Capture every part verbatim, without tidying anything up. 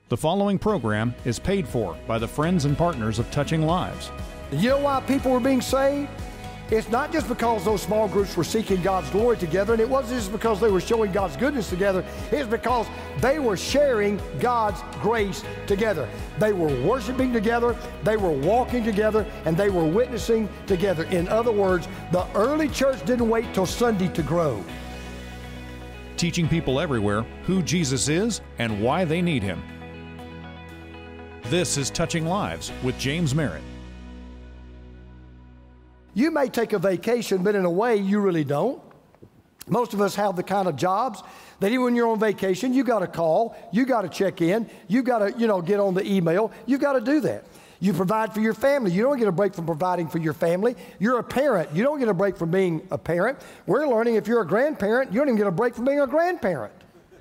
The following program is paid for by the friends and partners of Touching Lives. You know why people were being saved? It's not just because those small groups were seeking God's glory together, and it wasn't just because they were showing God's goodness together. It's because they were sharing God's grace together. They were worshiping together, they were walking together, and they were witnessing together. In other words, the early church didn't wait till Sunday to grow. Teaching people everywhere who Jesus is and why they need Him. This is Touching Lives with James Merritt. You may take a vacation, but in a way you really don't. Most of us have the kind of jobs that even when you're on vacation, you got to call, you got to check in, you got to, you know, get on the email. You got to do that. You provide for your family. You don't get a break from providing for your family. You're a parent. You don't get a break from being a parent. We're learning if you're a grandparent, you don't even get a break from being a grandparent.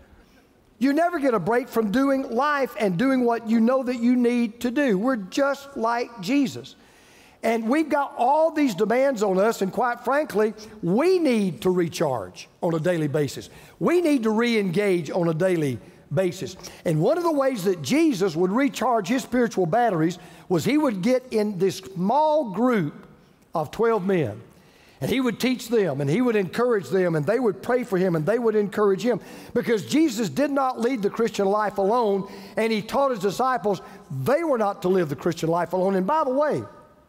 You never get a break from doing life and doing what you know that you need to do. We're just like Jesus. And we've got all these demands on us, and quite frankly, we need to recharge on a daily basis. We need to re-engage on a daily basis. And one of the ways that Jesus would recharge his spiritual batteries was he would get in this small group of twelve men. And he would teach them, and he would encourage them, and they would pray for him, and they would encourage him. Because Jesus did not lead the Christian life alone, and he taught his disciples they were not to live the Christian life alone. And by the way,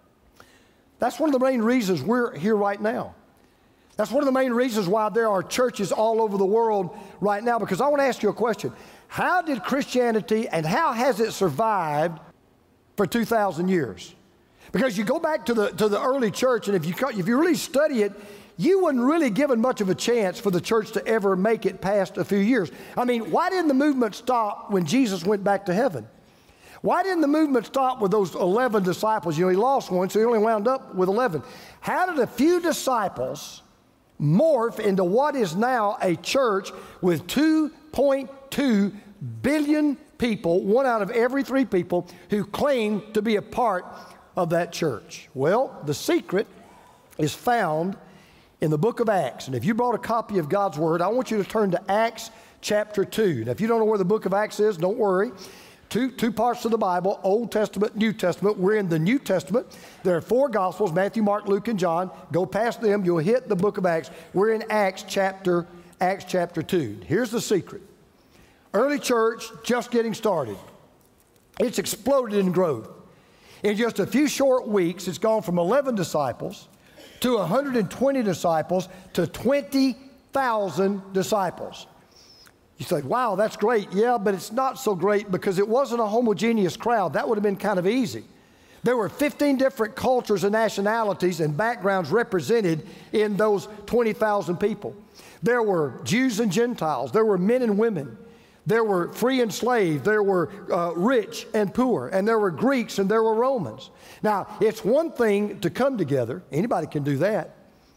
that's one of the main reasons we're here right now. That's one of the main reasons why there are churches all over the world right now, because I want to ask you a question. How did Christianity, and how has it survived for two thousand years? Because you go back to the, to the early church, and if you, if you really study it, you wouldn't really given much of a chance for the church to ever make it past a few years. I mean, why didn't the movement stop when Jesus went back to heaven? Why didn't the movement stop with those eleven disciples? You know, he lost one, so he only wound up with eleven. How did a few disciples morph into what is now a church with two point two billion people, one out of every three people, who claim to be a part of that church? Well, the secret is found in the book of Acts. And if you brought a copy of God's Word, I want you to turn to Acts chapter two. Now, if you don't know where the book of Acts is, don't worry. Two, two parts of the Bible, Old Testament, New Testament. We're in the New Testament. There are four Gospels, Matthew, Mark, Luke, and John. Go past them, you'll hit the book of Acts. We're in Acts chapter, Acts chapter two. Here's the secret. Early church, just getting started. It's exploded in growth. In just a few short weeks, it's gone from eleven disciples to one hundred twenty disciples to twenty thousand disciples. You say, wow, that's great. Yeah, but it's not so great because it wasn't a homogeneous crowd. That would have been kind of easy. There were fifteen different cultures and nationalities and backgrounds represented in those twenty thousand people. There were Jews and Gentiles. There were men and women. There were free and slave. There were uh, rich and poor. And there were Greeks and there were Romans. Now, it's one thing to come together. Anybody can do that.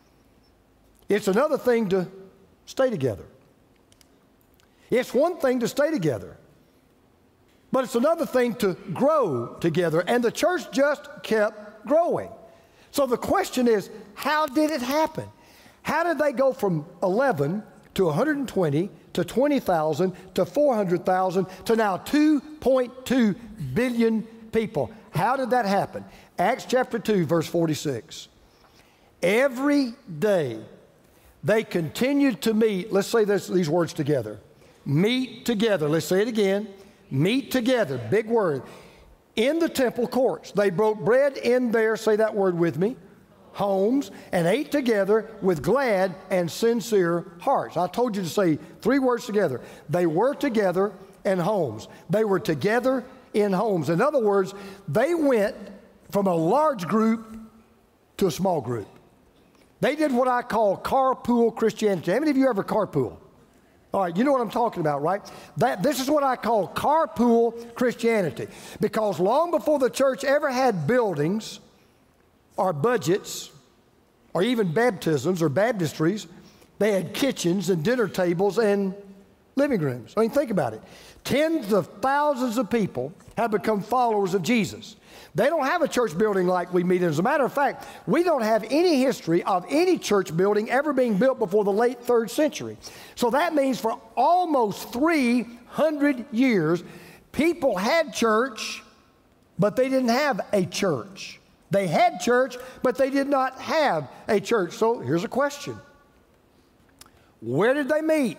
It's another thing to stay together. It's one thing to stay together, but it's another thing to grow together. And the church just kept growing. So the question is, how did it happen? How did they go from eleven to one hundred twenty to twenty thousand to four hundred thousand to now two point two billion people? How did that happen? Acts chapter two, verse forty-six. Every day they continued to meet. Let's say this, these words together. Meet together. Let's say it again. Meet together. Big word. In the temple courts. They broke bread in their, say that word with me, homes, and ate together with glad and sincere hearts. I told you to say three words together. They were together in homes. They were together in homes. In other words, they went from a large group to a small group. They did what I call carpool Christianity. How many of you ever carpool? All right, you know what I'm talking about, right? That, this is what I call carpool Christianity. Because long before the church ever had buildings or budgets or even baptisms or baptistries, they had kitchens and dinner tables and living rooms. I mean, think about it. Tens of thousands of people have become followers of Jesus. They don't have a church building like we meet in. As a matter of fact, we don't have any history of any church building ever being built before the late third century. So that means for almost three hundred years, People had church, but they didn't have a church. They had church, but they did not have a church. So here's a question. Where did they meet?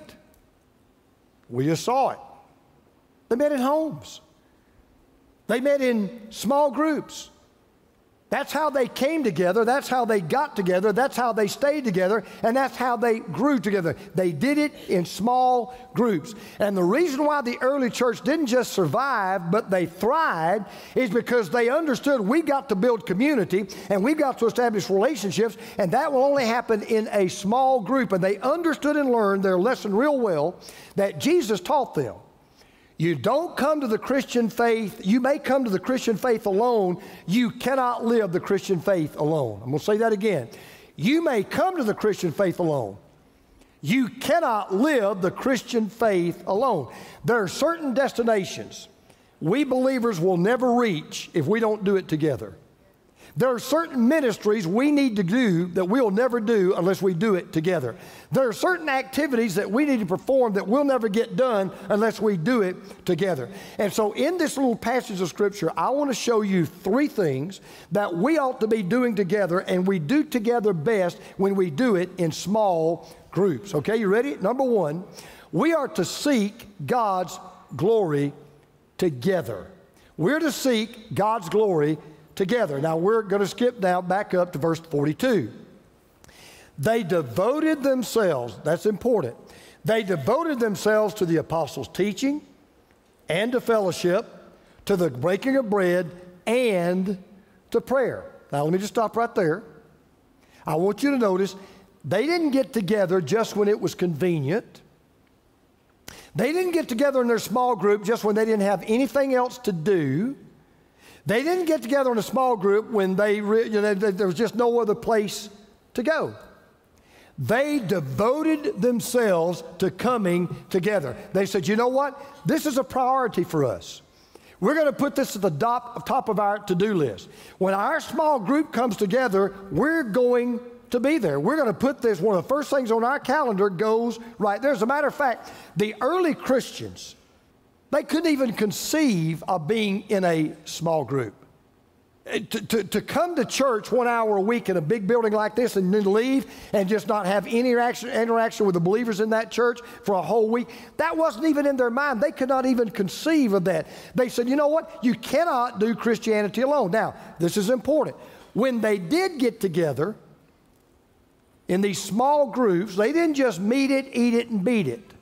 We just saw it. They met in homes. They met in small groups. That's how they came together. That's how they got together. That's how they stayed together. And that's how they grew together. They did it in small groups. And the reason why the early church didn't just survive, but they thrived, is because they understood we've got to build community and we've got to establish relationships, and that will only happen in a small group. And they understood and learned their lesson real well that Jesus taught them. You don't come to the Christian faith. You may come to the Christian faith alone. You cannot live the Christian faith alone. I'm going to say that again. You may come to the Christian faith alone. You cannot live the Christian faith alone. There are certain destinations we believers will never reach if we don't do it together. There are certain ministries we need to do that we'll never do unless we do it together. There are certain activities that we need to perform that we'll never get done unless we do it together. And so in this little passage of Scripture, I want to show you three things that we ought to be doing together, and we do together best when we do it in small groups. Okay, you ready? Number one, we are to seek God's glory together. We're to seek God's glory together. Now we're going to skip down back up to verse forty-two. They devoted themselves, that's important, they devoted themselves to the apostles' teaching and to fellowship, to the breaking of bread and to prayer. Now let me just stop right there. I want you to notice they didn't get together just when it was convenient. They didn't get together in their small group just when they didn't have anything else to do. They didn't get together in a small group when they, you know, there was just no other place to go. They devoted themselves to coming together. They said, you know what? This is a priority for us. We're going to put this at the top, top of our to-do list. When our small group comes together, we're going to be there. We're going to put this, one of the first things on our calendar goes right there. As a matter of fact, the early Christians, they couldn't even conceive of being in a small group. To, to, to come to church one hour a week in a big building like this and then leave and just not have any interaction, interaction with the believers in that church for a whole week, that wasn't even in their mind. They could not even conceive of that. They said, you know what? You cannot do Christianity alone. Now, this is important. When they did get together in these small groups, they didn't just meet it, eat it, and beat it.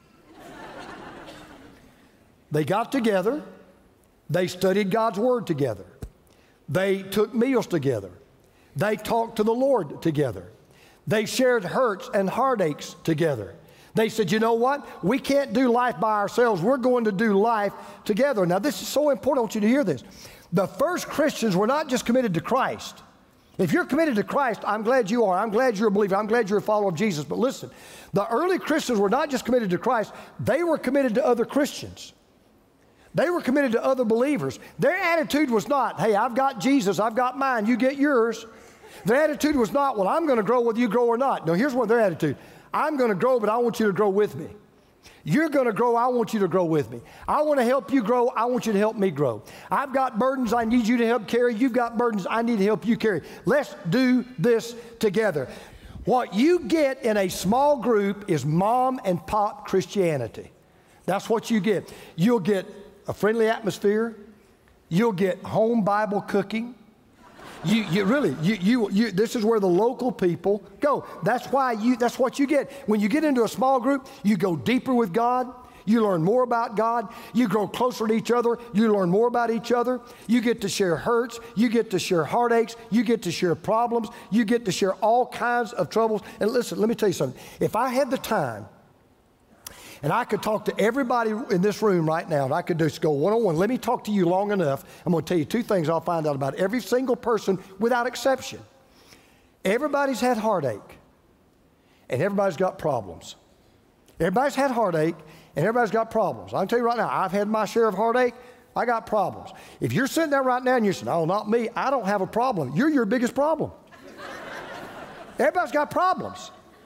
They got together, they studied God's Word together, they took meals together, they talked to the Lord together, they shared hurts and heartaches together. They said, you know what? We can't do life by ourselves. We're going to do life together. Now, this is so important. I want you to hear this. The first Christians were not just committed to Christ. If you're committed to Christ, I'm glad you are. I'm glad you're a believer. I'm glad you're a follower of Jesus. But listen, the early Christians were not just committed to Christ. They were committed to other Christians. They were committed to other believers. Their attitude was not, hey, I've got Jesus, I've got mine, you get yours. Their attitude was not, well, I'm going to grow whether you grow or not. No, here's what their attitude. I'm going to grow, but I want you to grow with me. You're going to grow, I want you to grow with me. I want to help you grow, I want you to help me grow. I've got burdens I need you to help carry. You've got burdens I need to help you carry. Let's do this together. What you get in a small group is mom and pop Christianity. That's what you get. You'll get a friendly atmosphere. You'll get home Bible cooking. You, you really, you, you, you, this is where the local people go. That's why you, that's what you get. When you get into a small group, you go deeper with God. You learn more about God. You grow closer to each other. You learn more about each other. You get to share hurts. You get to share heartaches. You get to share problems. You get to share all kinds of troubles. And listen, let me tell you something. If I had the time, and I could talk to everybody in this room right now, and I could just go one-on-one. Let me talk to you long enough. I'm going to tell you two things I'll find out about every single person without exception. Everybody's had heartache, and everybody's got problems. Everybody's had heartache, and everybody's got problems. I can tell you right now, I've had my share of heartache. I got problems. If you're sitting there right now and you're saying, oh, not me, I don't have a problem. You're your biggest problem. Everybody's got problems.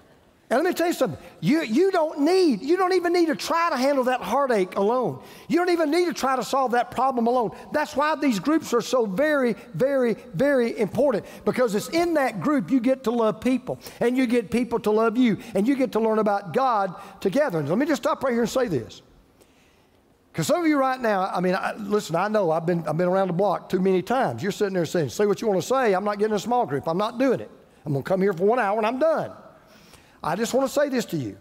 And let me tell you something, you, you don't need, you don't even need to try to handle that heartache alone. You don't even need to try to solve that problem alone. That's why these groups are so very, very, very important, because it's in that group you get to love people, and you get people to love you, and you get to learn about God together. And let me just stop right here and say this. Because some of you right now, I mean, I, listen, I know I've been, I've been around the block too many times. You're sitting there saying, say what you want to say. I'm not getting a small group. I'm not doing it. I'm going to come here for one hour and I'm done. I just want to say this to you.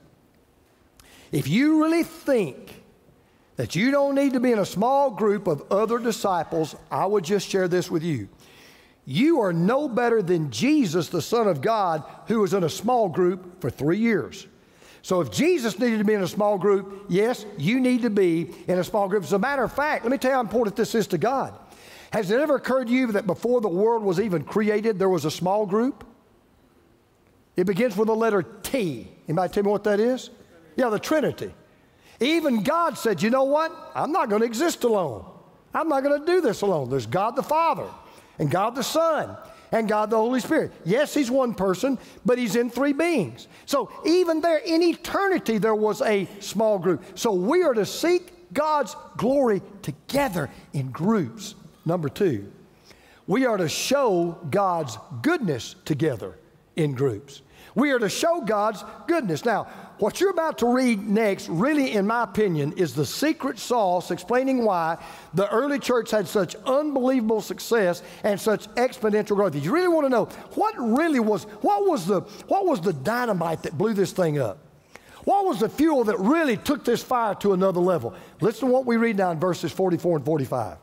If you really think that you don't need to be in a small group of other disciples, I would just share this with you. You are no better than Jesus, the Son of God, who was in a small group for three years. So if Jesus needed to be in a small group, yes, you need to be in a small group. As a matter of fact, let me tell you how important this is to God. Has it ever occurred to you that before the world was even created, there was a small group? It begins with the letter T. Anybody tell me what that is? Yeah, the Trinity. Even God said, you know what? I'm not going to exist alone. I'm not going to do this alone. There's God the Father, and God the Son, and God the Holy Spirit. Yes, He's one person, but He's in three beings. So even there, in eternity, there was a small group. So we are to seek God's glory together in groups. Number two, we are to show God's goodness together in groups. We are to show God's goodness. Now, what you're about to read next, really, in my opinion, is the secret sauce explaining why the early church had such unbelievable success and such exponential growth. If you really want to know what really was, what was the, what was the dynamite that blew this thing up? What was the fuel that really took this fire to another level? Listen to what we read now in verses forty-four and forty-five.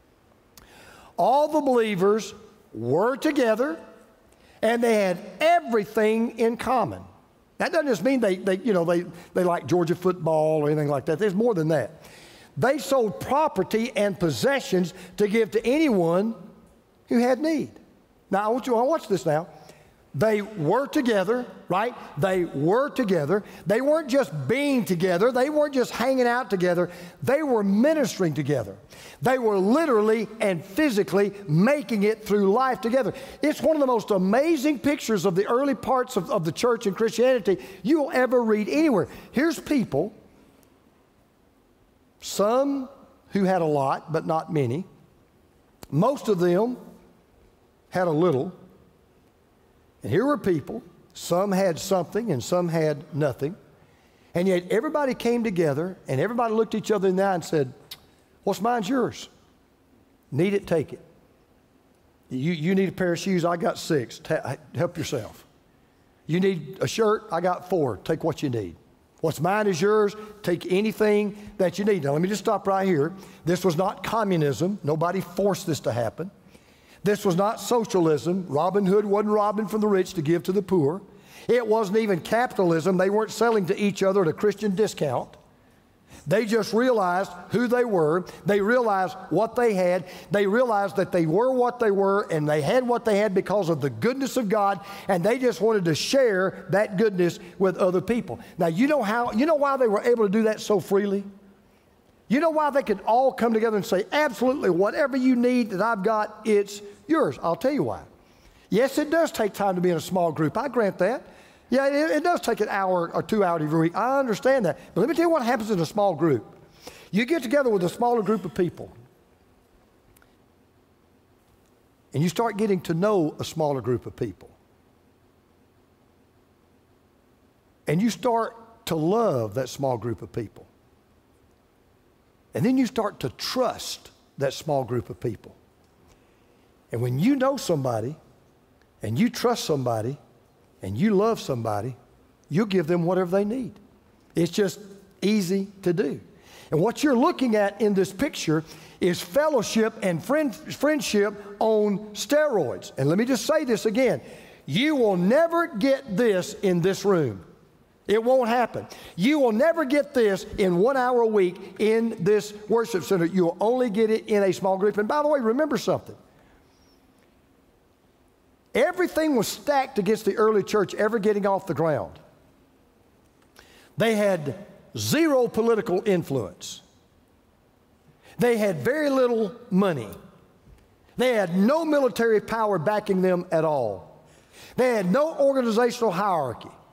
All the believers were together, and they had everything in common. That doesn't just mean they, they, you know, they, they like Georgia football or anything like that. There's more than that. They sold property and possessions to give to anyone who had need. Now, I want you to watch this now. They were together, right? They were together. They weren't just being together. They weren't just hanging out together. They were ministering together. They were literally and physically making it through life together. It's one of the most amazing pictures of the early parts of, of the church and Christianity you'll ever read anywhere. Here's people, some who had a lot, but not many. Most of them had a little. And here were people, some had something and some had nothing. And yet everybody came together and everybody looked each other in the eye and said, what's mine's yours. Need it, take it. You, you need a pair of shoes, I got six. Ta- help yourself. You need a shirt, I got four. Take what you need. What's mine is yours. Take anything that you need. Now let me just stop right here. This was not communism. Nobody forced this to happen. This was not socialism. Robin Hood wasn't robbing from the rich to give to the poor. It wasn't even capitalism. They weren't selling to each other at a Christian discount. They just realized who they were. They realized what they had. They realized that they were what they were, and they had what they had because of the goodness of God, and they just wanted to share that goodness with other people. Now, you know how, you know why they were able to do that so freely? You know why they could all come together and say, absolutely, whatever you need that I've got, it's yours. I'll tell you why. Yes, it does take time to be in a small group. I grant that. Yeah, it, it does take an hour or two hours every week. I understand that. But let me tell you what happens in a small group. You get together with a smaller group of people, and you start getting to know a smaller group of people. And you start to love that small group of people. And then you start to trust that small group of people. And when you know somebody, and you trust somebody, and you love somebody, you'll give them whatever they need. It's just easy to do. And what you're looking at in this picture is fellowship and friend, friendship on steroids. And let me just say this again. You will never get this in this room. It won't happen. You will never get this in one hour a week in this worship center. You will only get it in a small group. And by the way, remember something. Everything was stacked against the early church ever getting off the ground. They had zero political influence. They had very little money. They had no military power backing them at all. They had no organizational hierarchy.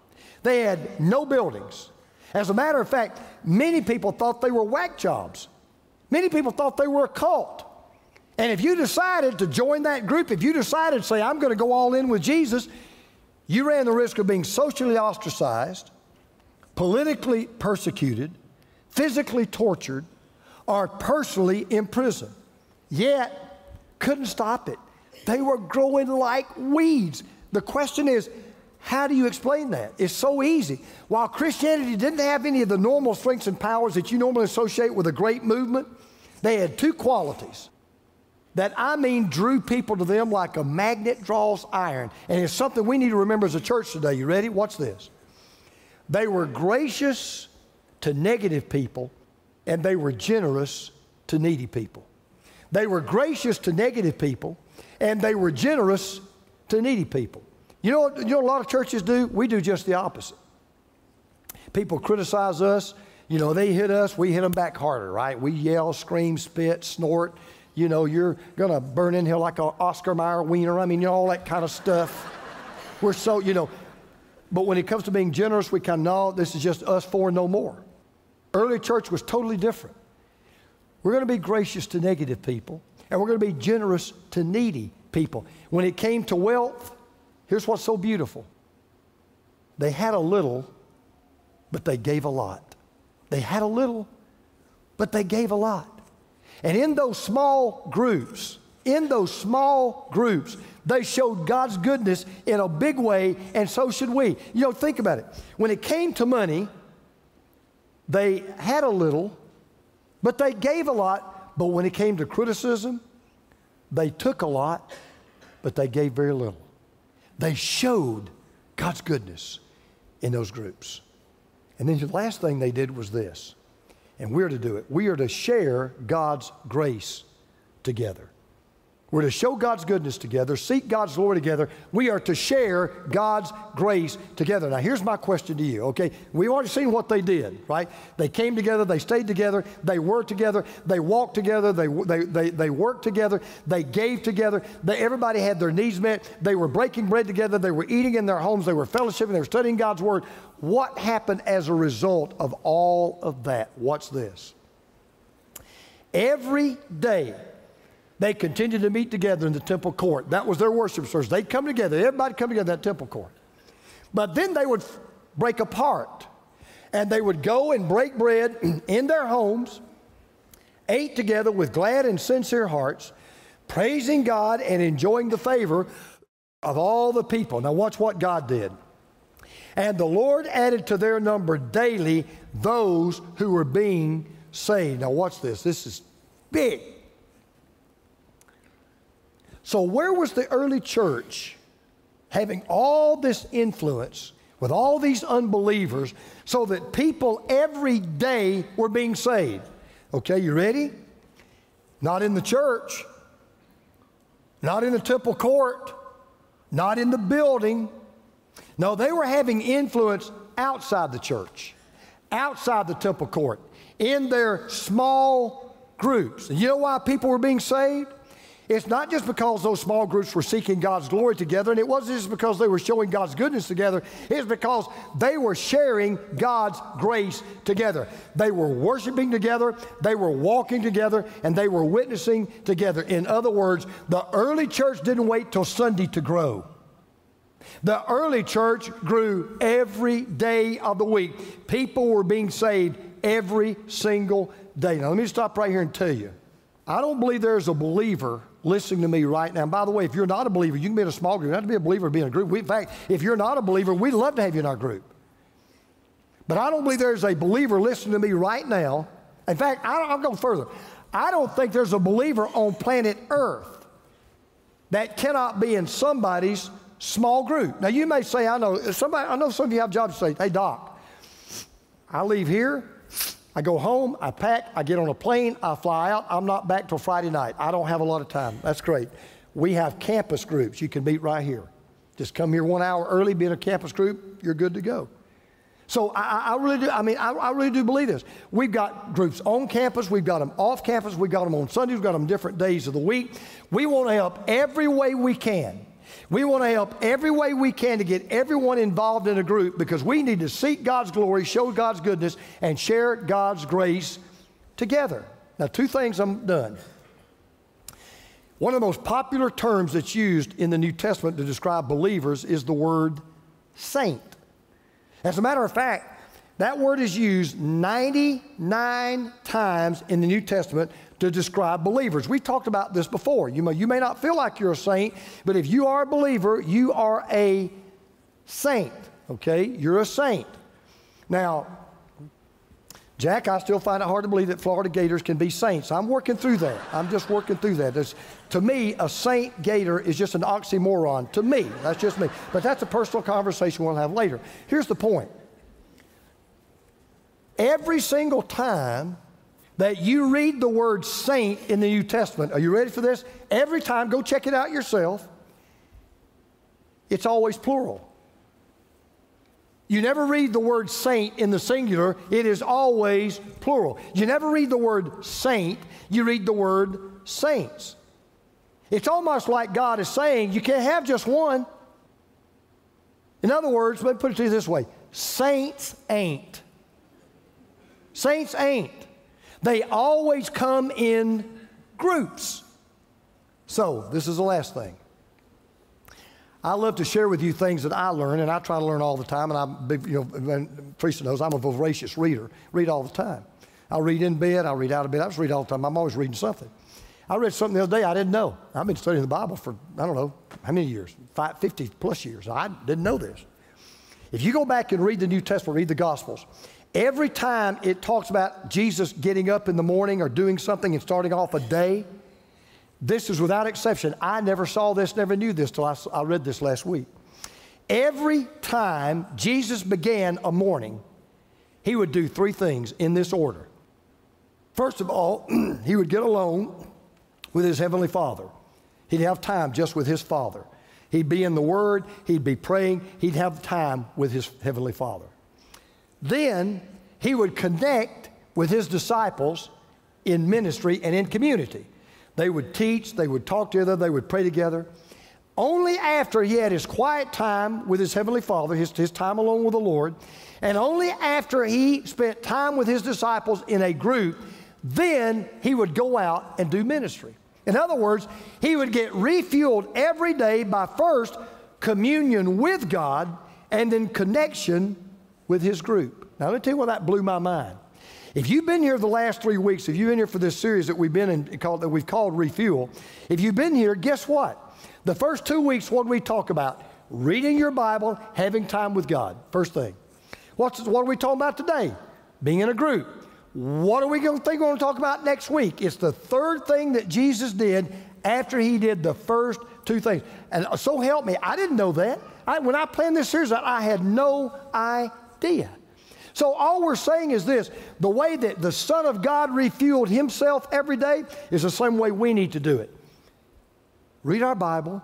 They had no buildings. As a matter of fact, many people thought they were whack jobs. Many people thought they were a cult. And if you decided to join that group, if you decided to say, I'm going to go all in with Jesus, you ran the risk of being socially ostracized, politically persecuted, physically tortured, or personally imprisoned. Yet, couldn't stop it. They were growing like weeds. The question is, how do you explain that? It's so easy. While Christianity didn't have any of the normal strengths and powers that you normally associate with a great movement, they had two qualities that, I mean, drew people to them like a magnet draws iron. And it's something we need to remember as a church today. You ready? Watch this. They were gracious to negative people, and they were generous to needy people. They were gracious to negative people, and they were generous to needy people. You know what, you know what a lot of churches do? We do just the opposite. People criticize us. You know, they hit us, we hit them back harder, right? We yell, scream, spit, snort. You know, you're going to burn in here like an Oscar Mayer wiener. I mean, you know, all that kind of stuff. We're so, you know. But when it comes to being generous, we kind of know this is just us four and no more. Early church was totally different. We're going to be gracious to negative people, and we're going to be generous to needy people. When it came to wealth, here's what's so beautiful. They had a little, but they gave a lot. They had a little, but they gave a lot. And in those small groups, in those small groups, they showed God's goodness in a big way, and so should we. You know, think about it. When it came to money, they had a little, but they gave a lot. But when it came to criticism, they took a lot, but they gave very little. They showed God's goodness in those groups. And then the last thing they did was this, and we're to do it. We are to share God's grace together. We're to show God's goodness together, seek God's glory together. We are to share God's grace together. Now, here's my question to you, okay? We've already seen what they did, right? They came together, they stayed together, they were together, they walked together, they, they, they, they worked together, they gave together, they, everybody had their needs met, they were breaking bread together, they were eating in their homes, they were fellowshipping, they were studying God's Word. What happened as a result of all of that? Watch this. Every day, they continued to meet together in the temple court. That was their worship service. They'd come together. Everybody come together in that temple court. But then they would break apart, and they would go and break bread in their homes, ate together with glad and sincere hearts, praising God and enjoying the favor of all the people. Now watch what God did. And the Lord added to their number daily those who were being saved. Now watch this. This is big. So where was the early church having all this influence with all these unbelievers so that people every day were being saved? Okay, you ready? Not in the church, not in the temple court, not in the building. No, they were having influence outside the church, outside the temple court, in their small groups. And you know why people were being saved? It's not just because those small groups were seeking God's glory together, and it wasn't just because they were showing God's goodness together. It's because they were sharing God's grace together. They were worshiping together, they were walking together, and they were witnessing together. In other words, the early church didn't wait till Sunday to grow. The early church grew every day of the week. People were being saved every single day. Now, let me stop right here and tell you, I don't believe there's a believer listening to me right now. And by the way, if you're not a believer, you can be in a small group. You don't have to be a believer to be in a group. We, in fact, if you're not a believer, we'd love to have you in our group. But I don't believe there's a believer listening to me right now. In fact, I don't, I'll go further. I don't think there's a believer on planet Earth that cannot be in somebody's small group. Now, you may say, I know, somebody, I know some of you have jobs to say, hey, Doc, I leave here, I go home, I pack, I get on a plane, I fly out. I'm not back till Friday night. I don't have a lot of time. That's great. We have campus groups. You can meet right here. Just come here one hour early, be in a campus group, you're good to go. So I, I really do, I mean, I, I really do believe this. We've got groups on campus, we've got them off campus, we've got them on Sundays, we've got them different days of the week. We want to help every way we can. We want to help every way we can to get everyone involved in a group because we need to seek God's glory, show God's goodness, and share God's grace together. Now, two things, I'm done. One of the most popular terms that's used in the New Testament to describe believers is the word saint. As a matter of fact, that word is used ninety-nine times in the New Testament to describe believers. We talked about this before. You may, you may not feel like you're a saint, but if you are a believer, you are a saint, okay? You're a saint. Now, Jack, I still find it hard to believe that Florida Gators can be saints. I'm working through that. I'm just working through that. There's, to me, a saint gator is just an oxymoron. To me, that's just me. But that's a personal conversation we'll have later. Here's the point. Every single time that you read the word saint in the New Testament, are you ready for this? Every time, go check it out yourself, it's always plural. You never read the word saint in the singular, it is always plural. You never read the word saint, you read the word saints. It's almost like God is saying, you can't have just one. In other words, let me put it to you this way, saints ain't. Saints ain't. They always come in groups. So, this is the last thing. I love to share with you things that I learn, and I try to learn all the time, and I'm big, you know, Teresa knows I'm a voracious reader, read all the time. I read in bed, I read out of bed, I just read all the time. I'm always reading something. I read something the other day I didn't know. I've been studying the Bible for, I don't know, how many years? Five, fifty plus years. I didn't know this. If you go back and read the New Testament, read the Gospels, every time it talks about Jesus getting up in the morning or doing something and starting off a day, this is without exception. I never saw this, never knew this till I, I read this last week. Every time Jesus began a morning, he would do three things in this order. First of all, he would get alone with his Heavenly Father. He'd have time just with his Father. He'd be in the Word, he'd be praying, he'd have time with his Heavenly Father. Then he would connect with his disciples in ministry and in community. They would teach, they would talk together, they would pray together. Only after he had his quiet time with his Heavenly Father, his, his time alone with the Lord, and only after he spent time with his disciples in a group, then he would go out and do ministry. In other words, he would get refueled every day by first communion with God and then connection with his group. Now, let me tell you why that blew my mind. If you've been here the last three weeks, if you've been here for this series that we've been in, called, that we've called Refuel, if you've been here, guess what? The first two weeks, what did we talk about? Reading your Bible, having time with God. First thing. What's, what are we talking about today? Being in a group. What are we going to think we're going to talk about next week? It's the third thing that Jesus did after he did the first two things. And so help me, I didn't know that. I, when I planned this series, I had no idea. So all we're saying is this, the way that the Son of God refueled himself every day is the same way we need to do it. Read our Bible,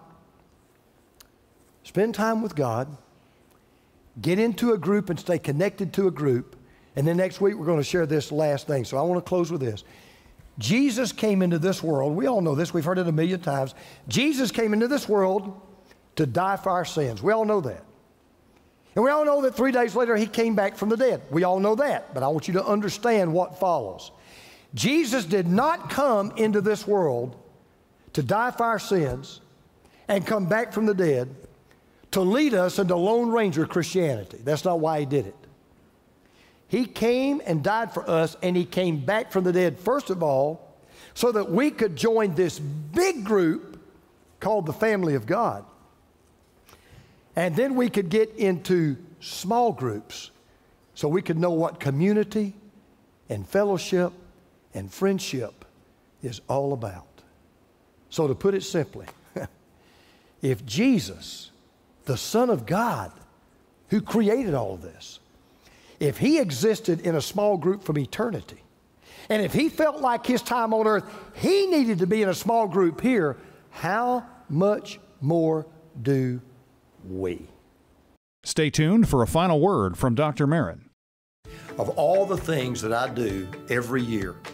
spend time with God, get into a group and stay connected to a group, and then next week we're going to share this last thing. So I want to close with this. Jesus came into this world, we all know this, we've heard it a million times. Jesus came into this world to die for our sins. We all know that. And we all know that three days later he came back from the dead. We all know that, but I want you to understand what follows. Jesus did not come into this world to die for our sins and come back from the dead to lead us into Lone Ranger Christianity. That's not why he did it. He came and died for us, and he came back from the dead, first of all, so that we could join this big group called the family of God. And then we could get into small groups so we could know what community and fellowship and friendship is all about. So to put it simply, if Jesus, the Son of God, who created all of this, if he existed in a small group from eternity, and if he felt like his time on earth, he needed to be in a small group here, how much more do we? Stay tuned for a final word from Doctor Marin. Of all the things that I do every year,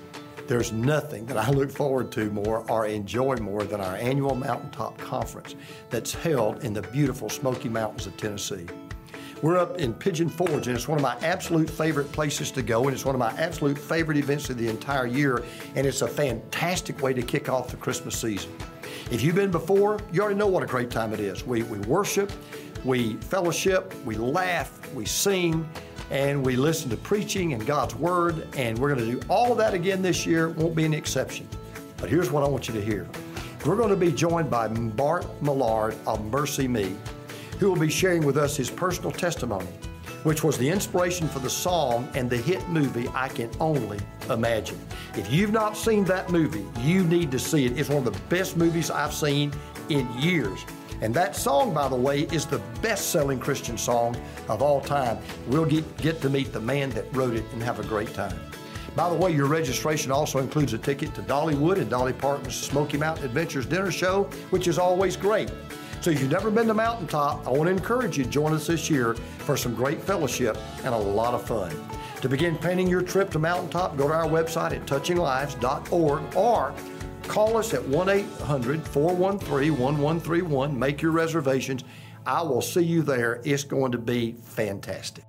There's nothing that I look forward to more or enjoy more than our annual Mountaintop Conference that's held in the beautiful Smoky Mountains of Tennessee. We're up in Pigeon Forge, and it's one of my absolute favorite places to go, and it's one of my absolute favorite events of the entire year, and it's a fantastic way to kick off the Christmas season. If you've been before, you already know what a great time it is. We, we worship, we fellowship, we laugh, we sing, and we listen to preaching and God's Word, and we're going to do all of that again this year. It won't be an exception. But here's what I want you to hear. We're going to be joined by Bart Millard of Mercy Me, who will be sharing with us his personal testimony, which was the inspiration for the song and the hit movie, I Can Only Imagine. If you've not seen that movie, you need to see it. It's one of the best movies I've seen in years. And that song, by the way, is the best-selling Christian song of all time. We'll get, get to meet the man that wrote it and have a great time. By the way, your registration also includes a ticket to Dollywood and Dolly Parton's Smoky Mountain Adventures dinner show, which is always great. So if you've never been to Mountaintop, I want to encourage you to join us this year for some great fellowship and a lot of fun. To begin planning your trip to Mountaintop, go to our website at touching lives dot org or call us at one eight hundred, four one three, one one three one. Make your reservations. I will see you there. It's going to be fantastic.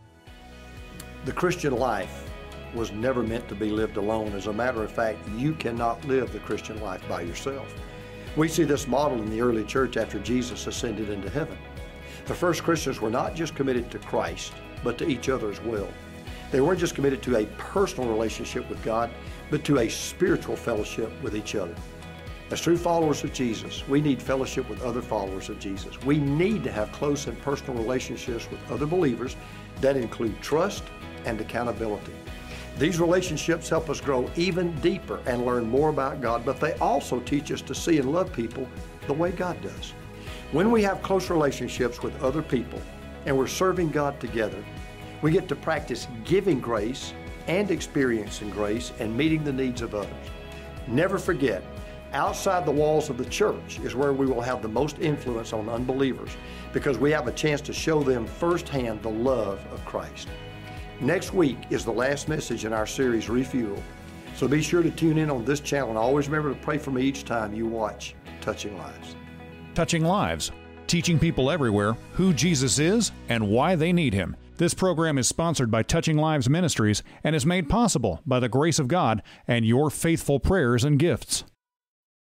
The Christian life was never meant to be lived alone. As a matter of fact, you cannot live the Christian life by yourself. We see this model in the early church after Jesus ascended into heaven. The first Christians were not just committed to Christ, but to each other as well. They weren't just committed to a personal relationship with God, but to a spiritual fellowship with each other. As true followers of Jesus, we need fellowship with other followers of Jesus. We need to have close and personal relationships with other believers that include trust and accountability. These relationships help us grow even deeper and learn more about God, but they also teach us to see and love people the way God does. When we have close relationships with other people and we're serving God together, we get to practice giving grace and experiencing grace and meeting the needs of others. Never forget, outside the walls of the church is where we will have the most influence on unbelievers because we have a chance to show them firsthand the love of Christ. Next week is the last message in our series, Refuel. So be sure to tune in on this channel and always remember to pray for me each time you watch Touching Lives. Touching Lives, teaching people everywhere who Jesus is and why they need Him. This program is sponsored by Touching Lives Ministries and is made possible by the grace of God and your faithful prayers and gifts.